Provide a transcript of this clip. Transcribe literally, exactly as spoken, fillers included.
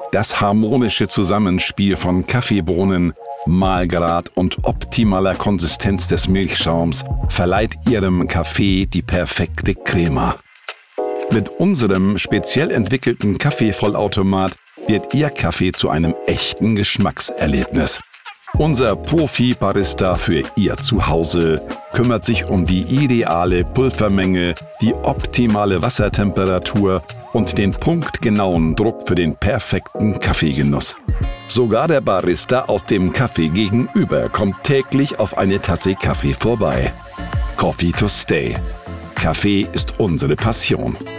Das harmonische Zusammenspiel von Kaffeebohnen, Mahlgrad und optimaler Konsistenz des Milchschaums verleiht Ihrem Kaffee die perfekte Crema. Mit unserem speziell entwickelten Kaffeevollautomat wird Ihr Kaffee zu einem echten Geschmackserlebnis. Unser Profi-Barista für Ihr Zuhause kümmert sich um die ideale Pulvermenge, die optimale Wassertemperatur und den punktgenauen Druck für den perfekten Kaffeegenuss. Sogar der Barista aus dem Café gegenüber kommt täglich auf eine Tasse Kaffee vorbei. Coffee to stay. Kaffee ist unsere Passion.